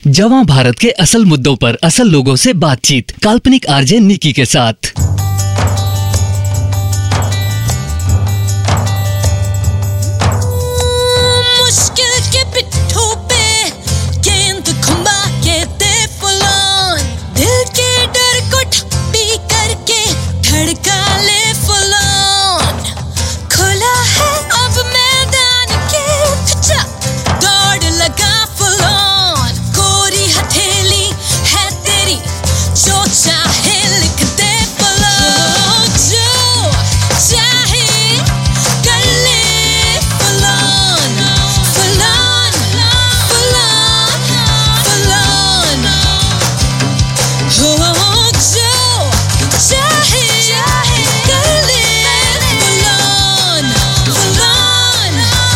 जवां भारत के असल मुद्दों पर असल लोगों से बातचीत, काल्पनिक आरजे निकी के साथ। मुश्किल के पिट्ठों पे गेंद घुमा के दे फुलान, दिल के डर को ठप्पी करके धड़का ले फुलान। खुला है अब मैदान के खचा, दौड़ लगा फुलान। कोरी हथेली है तेरी, जो चाहे लिख दे फुलान, जो चाहे कर ले फुलान। फुलान फुलान फुलान, हो जो चाहे कर ले फुलान। फुलान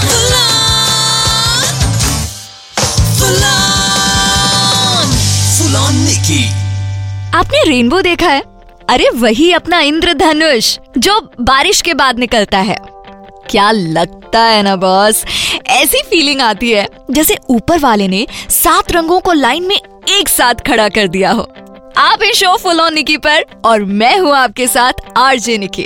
फुलान फुलान फुलान निकी। आपने रेनबो देखा है? अरे वही अपना इंद्रधनुष जो बारिश के बाद निकलता है। क्या लगता है ना बॉस, ऐसी फीलिंग आती है जैसे ऊपर वाले ने 7 रंगों को लाइन में एक साथ खड़ा कर दिया हो। आप हैं शो फुल ऑन निकी पर और मैं हूँ आपके साथ आरजे निकी।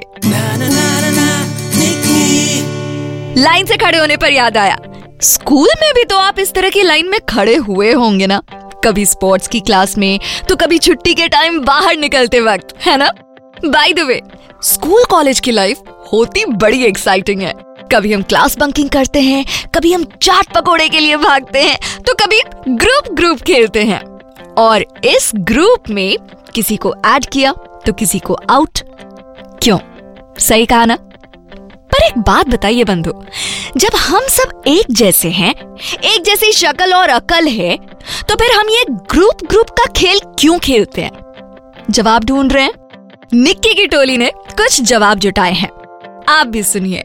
लाइन से खड़े होने पर याद आया, स्कूल में भी तो आप इस तरह की लाइन में खड़े हुए होंगे ना, कभी स्पोर्ट्स की क्लास में तो कभी छुट्टी के टाइम बाहर निकलते वक्त, है ना? By the way, school college की लाइफ होती बड़ी एक्साइटिंग है। कभी हम क्लास बंकिंग करते हैं, कभी हम चाट पकोड़े के लिए भागते हैं, तो कभी ग्रुप खेलते हैं। और इस ग्रुप में किसी को ऐड किया तो किसी को आउट। क्यों? सही कहा ना? पर एक बात बताइए बंधु, जब हम सब एक जैसे हैं, एक जैसी शक्ल और अकल है, तो फिर हम ये ग्रुप का खेल क्यों खेलते हैं? जवाब ढूंढ रहे हैं? निक्की की टोली ने कुछ जवाब जुटाए हैं, आप भी सुनिए।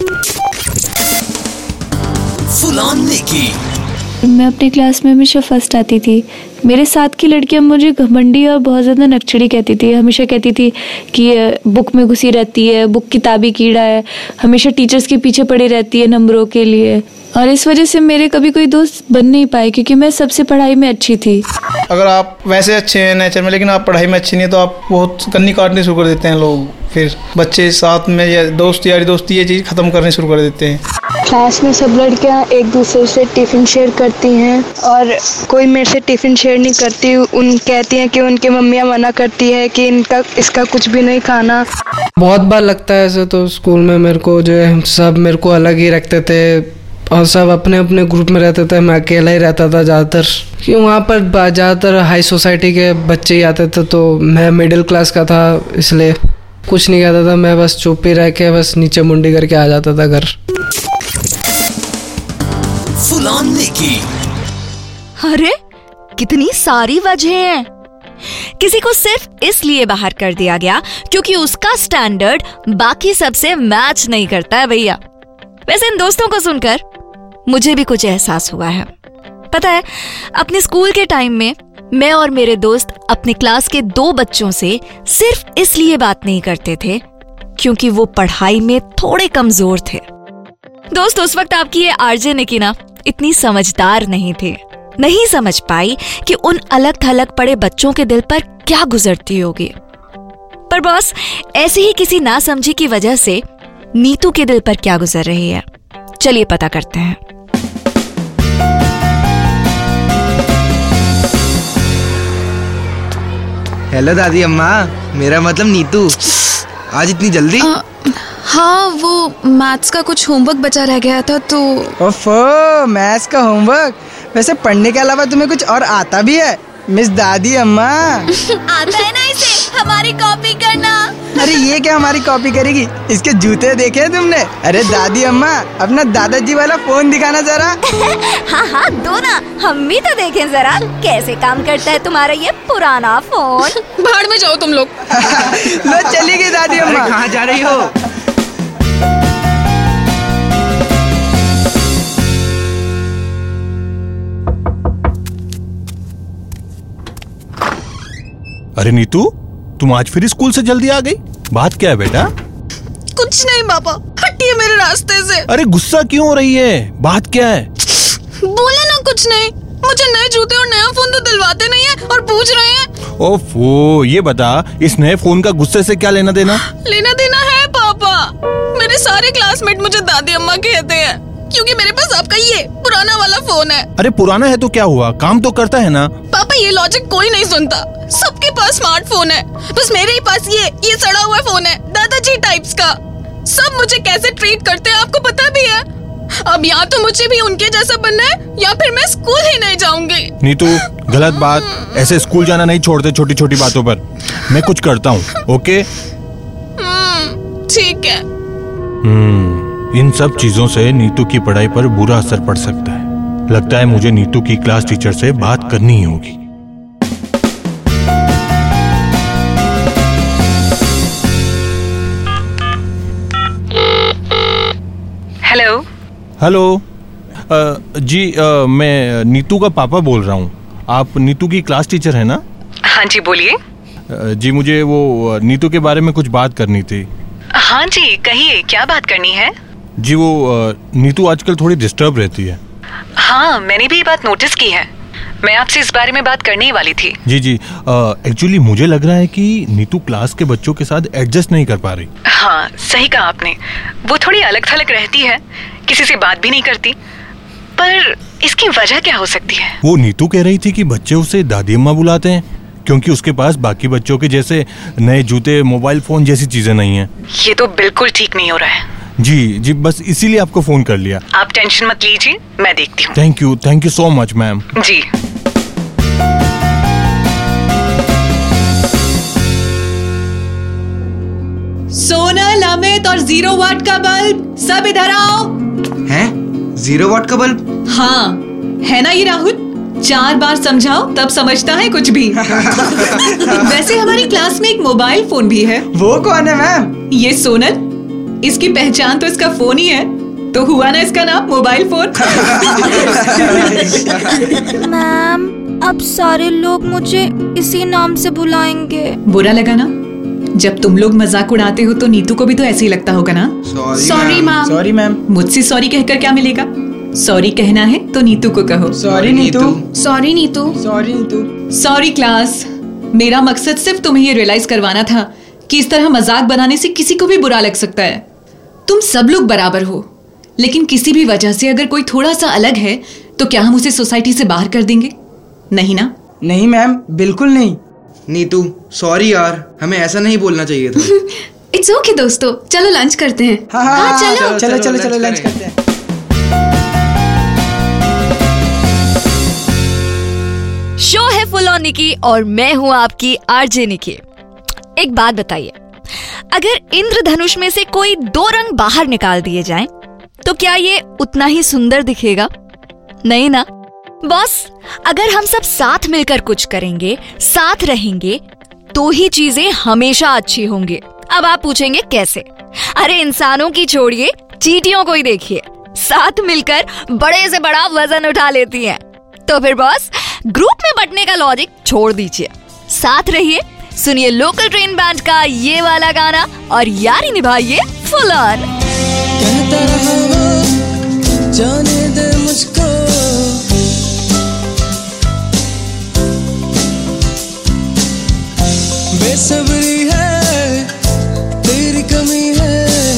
फुलान निकी। मैं अपने क्लास में हमेशा फर्स्ट आती थी। मेरे साथ की लड़कियां मुझे घमंडी और बहुत ज़्यादा नकचड़ी कहती थी। हमेशा कहती थी कि ये बुक में घुसी रहती है, बुक किताबी कीड़ा है, हमेशा टीचर्स के पीछे पड़ी रहती है नंबरों के लिए। और इस वजह से मेरे कभी कोई दोस्त बन नहीं पाए, क्योंकि मैं सबसे पढ़ाई में अच्छी थी। अगर आप वैसे अच्छे हैं नेचर में, लेकिन आप पढ़ाई में अच्छी नहीं है, तो आप बहुत कन्नी काटनी शुरू कर देते हैं लोग। फिर बच्चे साथ में या दोस्त यारी दोस्ती ये चीज़ ख़त्म करनी शुरू कर देते हैं। क्लास में सब लड़कियां एक दूसरे से टिफ़िन शेयर करती हैं और कोई मेरे से टिफ़िन शेयर नहीं करती। उन कहती हैं कि उनकी मम्मियां मना करती है कि इसका कुछ भी नहीं खाना। बहुत बार लगता है ऐसे तो स्कूल में मेरे को जो है सब मेरे को अलग ही रखते थे और सब अपने अपने ग्रुप में रहते थे। मैं अकेला ही रहता था ज़्यादातर, क्योंकि वहाँ पर ज़्यादातर हाई सोसाइटी के बच्चे ही आते थे, तो मैं मिडिल क्लास का था, इसलिए कुछ नहीं कहता था। मैं बस चुप ही रह के बस नीचे मुंडी करके आ जाता था घर। फुलान निकी। अरे कितनी सारी वजह हैं। किसी को सिर्फ इसलिए बाहर कर दिया गया क्योंकि उसका स्टैंडर्ड बाकी सबसे मैच नहीं करता है भैया। वैसे इन दोस्तों को सुनकर मुझे भी कुछ एहसास हुआ है। पता है, अपने स्कूल के टाइम में मैं और मेरे दोस्त अपने क्लास के 2 बच्चों से सिर्फ इसलिए बात नहीं करते थे क्योंकि वो पढ़ाई में थोड़े कमजोर थे। दोस्त, उस वक्त आपकी ये आरजे निकी ना इतनी समझदार नहीं थी, नहीं समझ पाई कि उन अलग थलग पड़े बच्चों के दिल पर क्या गुजरती होगी। पर बॉस, ऐसी ही किसी नासमझी की वजह से नीतू के दिल पर क्या गुजर रही है, चलिए पता करते हैं। हेलो दादी अम्मा, मेरा मतलब नीतू। आज इतनी जल्दी? हाँ, वो मैथ्स का कुछ होमवर्क बचा रह गया था तो। ओफो, मैथ्स का होमवर्क? वैसे पढ़ने के अलावा तुम्हें कुछ और आता भी है मिस दादी अम्मा? आता है ना इसे हमारी कॉपी करना। अरे ये क्या हमारी कॉपी करेगी? इसके जूते देखे तुमने? अरे दादी अम्मा, अपना दादाजी वाला फोन दिखाना जरा। हाँ दो ना, हम भी तो देखें जरा कैसे काम करता है तुम्हारा ये पुराना फोन। भाड़ में जाओ तुम लोग। लो चली गई दादी अम्मा। कहाँ जा रही हो? अरे नीतू, तुम आज फिर स्कूल से जल्दी आ गई, बात क्या है बेटा? कुछ नहीं पापा, हटिए मेरे रास्ते से। अरे गुस्सा क्यों हो रही है, बात क्या है? बोले ना कुछ नहीं, मुझे नए जूते और नया फोन तो दिलवाते नहीं है और पूछ रहे हैं। ओफो, ये बता, इस नए फोन का गुस्से से क्या लेना देना? लेना देना है पापा। मेरे सारे क्लासमेट मुझे दादी अम्मा कहते हैं क्योंकि मेरे पास आपका ये पुराना वाला फोन है। अरे पुराना है तो क्या हुआ, काम तो करता है ना। पापा ये लॉजिक कोई नहीं सुनता। सबके पास स्मार्टफोन है, बस मेरे ही पास ये सड़ा हुआ फोन है, दादाजी टाइप्स का। सब मुझे कैसे ट्रीट करते हैं आपको पता भी है। अब या तो मुझे भी उनके जैसा बनना है या फिर मैं स्कूल ही नहीं जाऊंगी। नीतू, गलत बात, ऐसे स्कूल जाना नहीं छोड़ते छोटी छोटी बातों पर। मैं कुछ करता हूँ, ओके? ठीक है। इन सब चीजों से नीतू की पढ़ाई पर बुरा असर पड़ सकता है। लगता है मुझे नीतू की क्लास टीचर से बात करनी ही होगी। हेलो। हेलो। जी, मैं नीतू का पापा बोल रहा हूँ। आप नीतू की क्लास टीचर है ना? हाँ जी, बोलिए। जी, मुझे वो नीतू के बारे में कुछ बात करनी थी। हाँ जी, कहिए, क्या बात करनी है? जी, वो नीतू आजकल थोड़ी डिस्टर्ब रहती है। हाँ, मैंने भी ये बात नोटिस की है। मैं आपसे इस बारे में बात करने ही वाली थी। जी जी, एक्चुअली मुझे लग रहा है कि नीतू क्लास के बच्चों के साथ एडजस्ट नहीं कर पा रही। हाँ, सही कहा आपने। वो थोड़ी अलग थलग रहती है, किसी से बात भी नहीं करती। पर इसकी वजह क्या हो सकती है? वो नीतू कह रही थी कि बच्चे उसे दादी अम्मा बुलाते हैं क्योंकि उसके पास बाकी बच्चों के जैसे नए जूते, मोबाइल फोन जैसी चीजें नहीं हैं। ये तो बिल्कुल ठीक नहीं हो रहा है। जी जी, बस इसीलिए आपको फोन कर लिया। आप टेंशन मत लीजिए, मैं देखती हूँ। Thank you so much ma'am. जी। सोनल, अमित और 0 वाट का बल्ब, सब इधर आओ। हैं? 0 वाट का बल्ब? हाँ, है ना ये राहुल? 4 बार समझाओ तब समझता है कुछ भी। वैसे हमारी क्लास में एक मोबाइल फोन भी है। वो कौन है मैम? ये सोनल, इसकी पहचान तो इसका फोन ही है, तो हुआ ना इसका नाम मोबाइल फोन। मैम, अब सारे लोग मुझे इसी नाम से बुलाएंगे। बुरा लगा ना? जब तुम लोग मजाक उड़ाते हो तो नीतू को भी तो ऐसे ही लगता होगा ना? Sorry ma'am. Sorry ma'am. मुझसे सॉरी कहकर क्या मिलेगा? सॉरी कहना है तो नीतू को कहो। Sorry Neetu. Sorry Neetu. Sorry Neetu. Sorry class. मेरा मकसद सिर्फ तुम्हें ये रियलाइज करवाना था कि इस तरह मजाक बनाने से किसी को भी बुरा लग सकता है। तुम सब लोग बराबर हो, लेकिन किसी भी वजह से अगर कोई थोड़ा सा अलग है तो क्या हम उसे सोसाइटी से बाहर कर देंगे? नहीं ना? नहीं मैम, बिल्कुल नहीं। नीतू, सॉरी यार, हमें ऐसा नहीं बोलना चाहिए था। इट्स ओके दोस्तों, चलो लंच करते हैं। हाँ, चलो लंच करते हैं। शो है फुल ऑन निकी और मैं हूँ आपकी आरजे निकी। एक बात बताइए, अगर इंद्रधनुष में से कोई 2 रंग बाहर निकाल दिए जाएं, तो क्या ये उतना ही सुंदर दिखेगा? नहीं ना बॉस। अगर हम सब साथ मिलकर कुछ करेंगे, साथ रहेंगे, तो ही चीजें हमेशा अच्छी होंगी। अब आप पूछेंगे कैसे? अरे इंसानों की छोड़िए, चींटियों को ही देखिए, साथ मिलकर बड़े से बड़ा वजन उठा लेती हैं। तो फिर बॉस, ग्रुप में बंटने का लॉजिक छोड़ दीजिए, साथ रहिए, सुनिए लोकल ट्रेन बैंड का ये वाला गाना और यारी निभाइए फुल ऑन। कहता रहा वो, जाने दे मुझको, बेसब्री है, तेरी कमी है,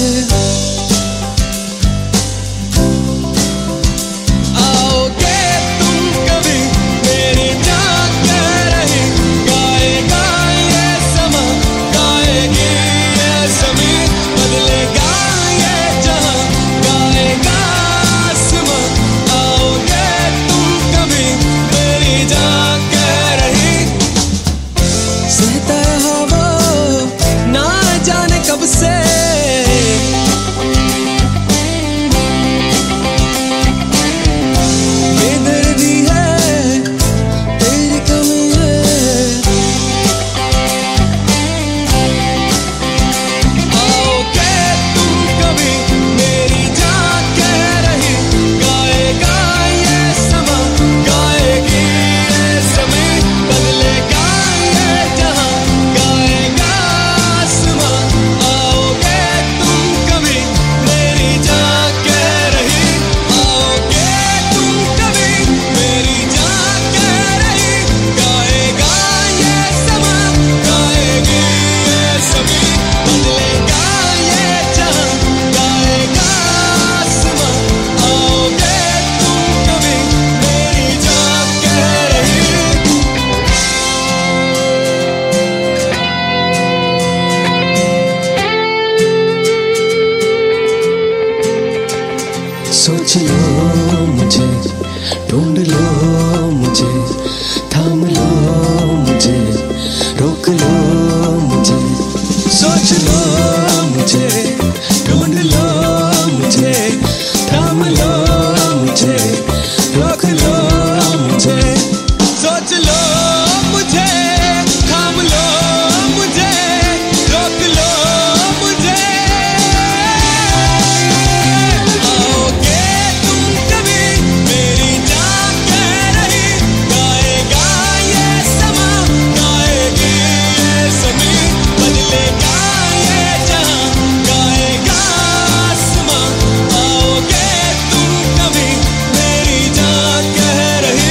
आओगे तुम कभी मेरी जान कह रही, गाएगा ये समा, गाएगी ये ज़मीन, बदलेगा ये जहां, गाएगा आसमां, आओगे तुम कभी मेरी जान कह रही, सहता रहा वो, सोच लो मुझे, ढूंढ लो मुझे, थाम लो मुझे, रोक लो मुझे। सोच लो मुझे, ढूंढ लो मुझे, थाम लो मुझे, रोक लो मुझे। सोच लो मुझे, थाम लो मुझे, रोक लो मुझे। आओगे तुम कभी मेरी जान कह रही, गाएगा ये समा, गाएगी ये ज़मीं, बदलेगा ये जहां, गाएगा आसमां। आओगे तुम कभी मेरी जान कह रही।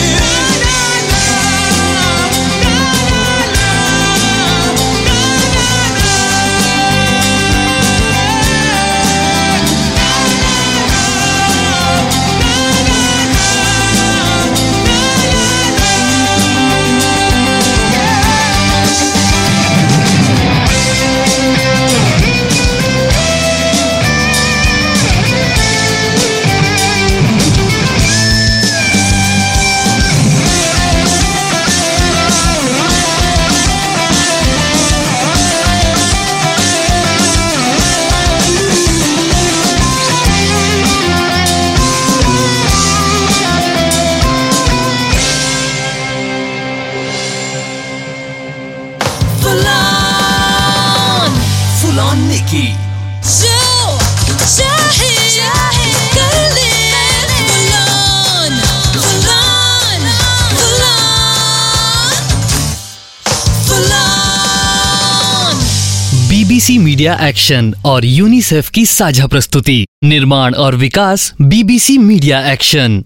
Full on Nikki. BBC media action और यूनिसेफ की साझा प्रस्तुति, निर्माण और विकास बीबीसी मीडिया एक्शन।